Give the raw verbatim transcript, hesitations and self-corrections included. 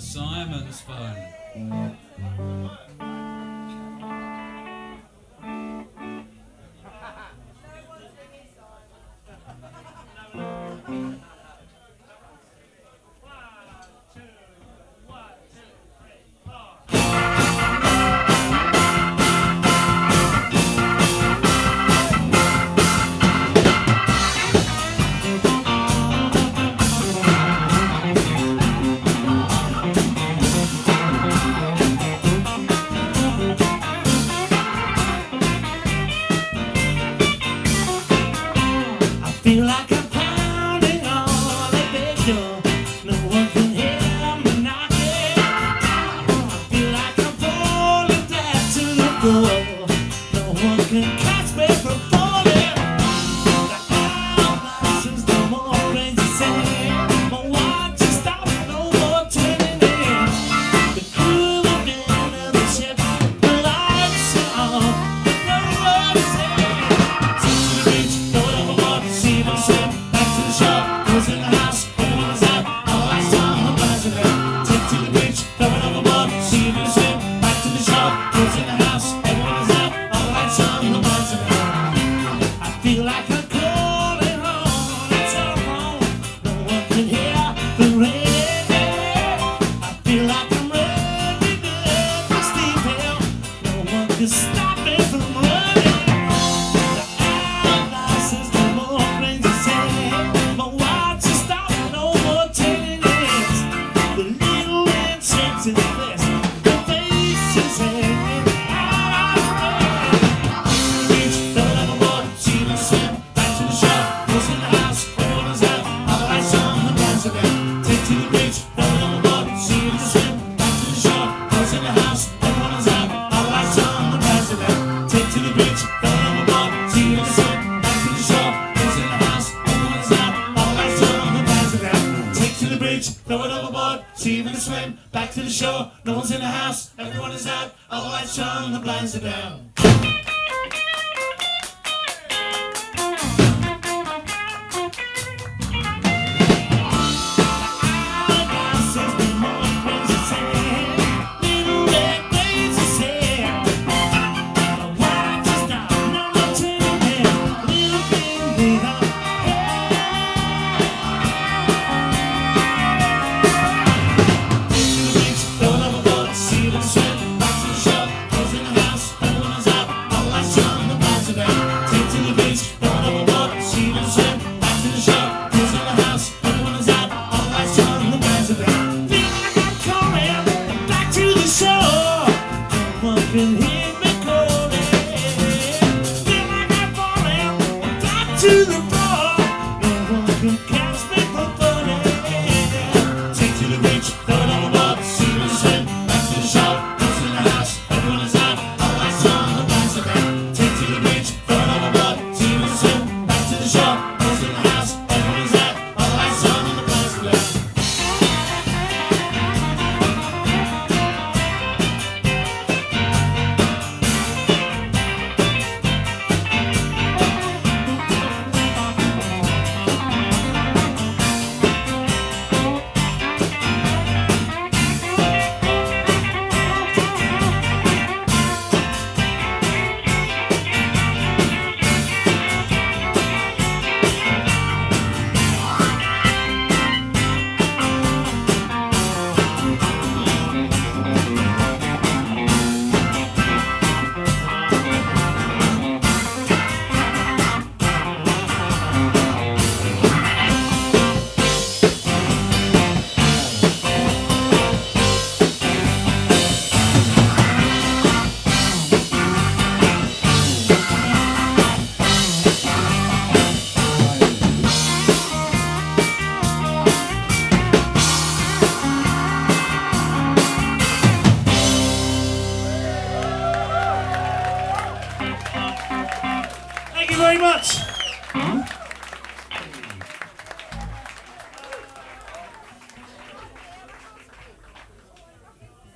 Simon's phone. Feel like I'm pounding on a big door. No one can hear me knocking. I feel like I'm falling down to the floor. No one can catch me from falling. The hourglasses, no more crazy sand. My watch is stopping, no more turning in. The crew of the end of the ship, the lights are on, no one is here. Take to the beach, go overboard, see my swim. Back to the shore, who's in the house, everyone's out, all lights on, no lights are there. Take to the beach, going overboard, see me swim. Back to the shore, who's in the house, everyone's out, all lights on, no lights are there. I feel like I'm calling home, it's all home. No one can hear the rain. I feel like I'm running up the steep hill. No one can stop me from running. The hourglasses, no more crazy sand. My watch is stopping, no more turning ends. The little insects in the flesh, the faces hanging out of the beach, going overboard, see me swim. Back to the shore, who's in the house, everyone's out, all the lights on, the lights are there. Take to the beach, going overboard, see me swim. Back to the shore, who's in the house, everyone's out, all the lights on, the lights are there. Take to the beach, going overboard, see me swim. Back to the shore, who's in the house, everyone's out, all the lights on, the lights are there. Take to the beach, throw it overboard, see if you can swim. Back to the shore, no one's in the house, everyone is out, all the lights on, the blinds are down. Hourglasses, no more crazy sand. Little red daisies here. My watch is down, no more turning in. Little thing beat up. Take to the beach, throw it overboard, see if you can swim. Back to the shore, who's in the house, everyone is out, all the lights on, the blinds are down. Take to the beach, throw it overboard, see if you can swim. Back to the shore, who's in the house, everyone is out, all the lights on, the blinds are down. Feel like I'm coming back to the shore. No one can hear me calling. Feel like I'm falling back to the floor. No one can catch me from falling. Take to the beach, throw it overboard, see if you can swim. Back to the shore, who's in the house, everyone is out, all the lights on, the blinds are down. Take to the beach, throw it overboard, see if you can swim. Back to the shore, who's in the house, everyone is out, all the lights on, the blinds are down. Thank you very much.